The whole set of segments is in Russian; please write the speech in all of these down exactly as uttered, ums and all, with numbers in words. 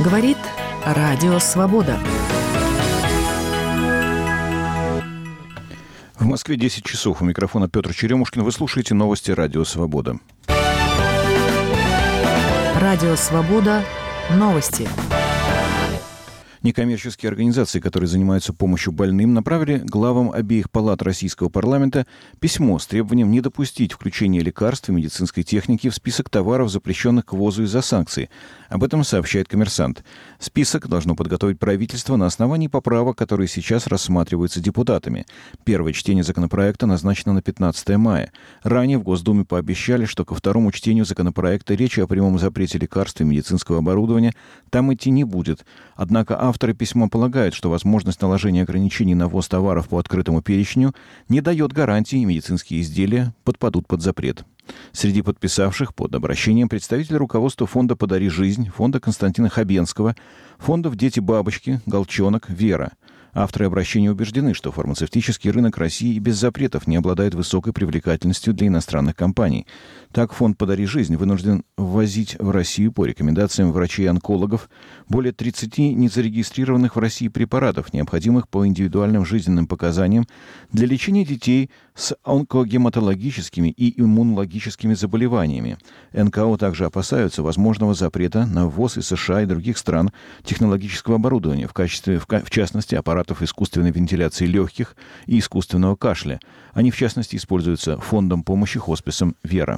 Говорит Радио Свобода. В Москве десять часов. У микрофона Петр Черемушкин. Вы слушаете новости Радио Свобода. Радио Свобода. Новости. Некоммерческие организации, которые занимаются помощью больным, направили главам обеих палат российского парламента письмо с требованием не допустить включения лекарств и медицинской техники в список товаров, запрещенных к ввозу из-за санкций. Об этом сообщает «Коммерсант». Список должно подготовить правительство на основании поправок, которые сейчас рассматриваются депутатами. Первое чтение законопроекта назначено на пятнадцатое мая. Ранее в Госдуме пообещали, что ко второму чтению законопроекта речи о прямом запрете лекарств и медицинского оборудования там идти не будет. Однако авторы письма полагают, что возможность наложения ограничений на ввоз товаров по открытому перечню не дает гарантии, и медицинские изделия подпадут под запрет. Среди подписавших под обращением представители руководства фонда «Подари жизнь», фонда Константина Хабенского, фондов «Дети-бабочки», «Голчонок», «Вера». Авторы обращения убеждены, что фармацевтический рынок России и без запретов не обладает высокой привлекательностью для иностранных компаний. Так, фонд «Подари жизнь» вынужден ввозить в Россию по рекомендациям врачей-онкологов более тридцати незарегистрированных в России препаратов, необходимых по индивидуальным жизненным показаниям для лечения детей с онкогематологическими и иммунологическими заболеваниями. эн ка о также опасаются возможного запрета на ввоз из США и других стран технологического оборудования, в качестве, в, в частности, аппаратов искусственной вентиляции легких и искусственного кашля. Они, в частности, используются Фондом помощи хосписам «Вера».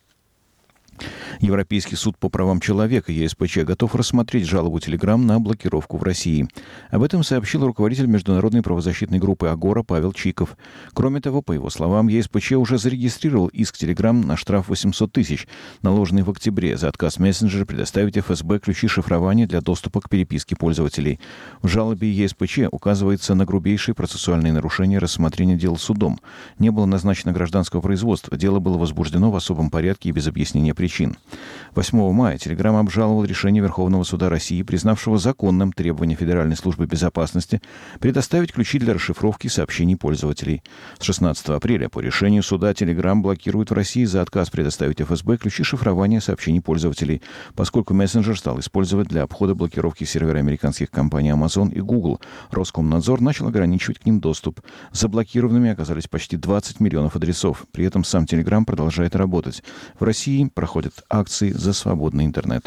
Европейский суд по правам человека е эс пэ че готов рассмотреть жалобу Telegram на блокировку в России. Об этом сообщил руководитель международной правозащитной группы «Агора» Павел Чиков. Кроме того, по его словам, е эс пэ че уже зарегистрировал иск Telegram на штраф восемьсот тысяч, наложенный в октябре за отказ мессенджера предоставить эф эс бэ ключи шифрования для доступа к переписке пользователей. В жалобе е эс пэ че указывается на грубейшие процессуальные нарушения рассмотрения дел судом. Не было назначено гражданского производства, дело было возбуждено в особом порядке и без объяснения причин. восьмого мая Telegram обжаловал решение Верховного суда России, признавшего законным требование Федеральной службы безопасности предоставить ключи для расшифровки сообщений пользователей. С шестнадцатого апреля по решению суда Telegram блокирует в России за отказ предоставить эф эс бэ ключи шифрования сообщений пользователей, поскольку мессенджер стал использовать для обхода блокировки сервера американских компаний Amazon и Google. Роскомнадзор начал ограничивать к ним доступ. Заблокированными оказались почти двадцать миллионов адресов. При этом сам Telegram продолжает работать. В России проходят акции за свободный интернет.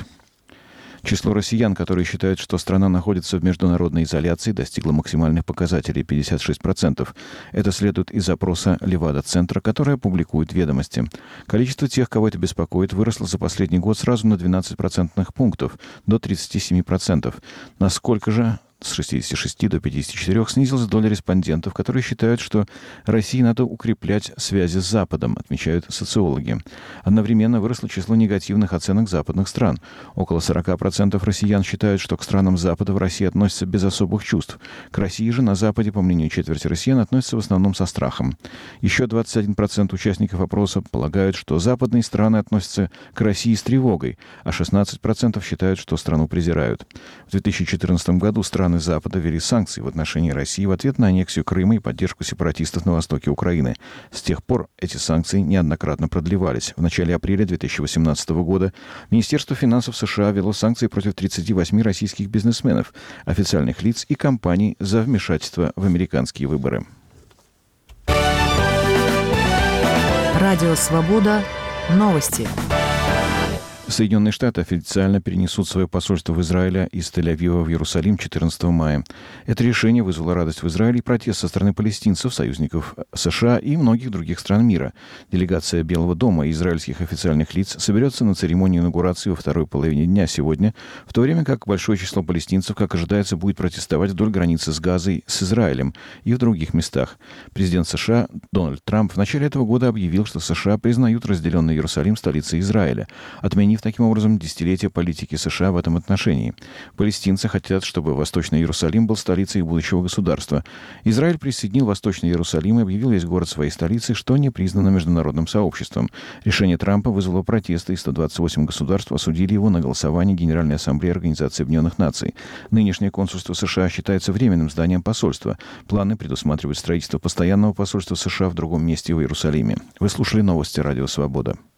Число россиян, которые считают, что страна находится в международной изоляции, достигло максимальных показателей — пятьдесят шесть процентов. Это следует из опроса Левада-центра, который публикует «Ведомости». Количество тех, кого это беспокоит, выросло за последний год сразу на двенадцать процентных пунктов, до тридцати семи процентов. Насколько же с шестидесяти шести до пятидесяти четырёх снизилась доля респондентов, которые считают, что России надо укреплять связи с Западом, отмечают социологи. Одновременно выросло число негативных оценок западных стран. Около сорока процентов россиян считают, что к странам Запада в России относятся без особых чувств. К России же на Западе, по мнению четверти россиян, относятся в основном со страхом. Еще двадцать один процент участников опроса полагают, что западные страны относятся к России с тревогой, а шестнадцать процентов считают, что страну презирают. В две тысячи четырнадцатом году страны Запада ввели санкции в отношении России в ответ на аннексию Крыма и поддержку сепаратистов на востоке Украины. С тех пор эти санкции неоднократно продлевались. В начале апреля две тысячи восемнадцатого года Министерство финансов США ввело санкции против тридцати восьми российских бизнесменов, официальных лиц и компаний за вмешательство в американские выборы. Радио Свобода. Новости. Соединенные Штаты официально перенесут свое посольство в Израиле из Тель-Авива в Иерусалим четырнадцатого мая. Это решение вызвало радость в Израиле и протест со стороны палестинцев, союзников США и многих других стран мира. Делегация Белого дома и израильских официальных лиц соберется на церемонию инаугурации во второй половине дня сегодня, в то время как большое число палестинцев, как ожидается, будет протестовать вдоль границы с Газой, с Израилем и в других местах. Президент США Дональд Трамп в начале этого года объявил, что США признают разделенный Иерусалим столицей Израиля, отменив таким образом десятилетия политики США в этом отношении. Палестинцы хотят, чтобы Восточный Иерусалим был столицей будущего государства. Израиль присоединил Восточный Иерусалим и объявил весь город своей столицей, что не признано международным сообществом. Решение Трампа вызвало протесты, и сто двадцать восемь государств осудили его на голосовании Генеральной Ассамблеи Организации Объединенных Наций. Нынешнее консульство США считается временным зданием посольства. Планы предусматривают строительство постоянного посольства США в другом месте в Иерусалиме. Вы слушали новости Радио Свобода.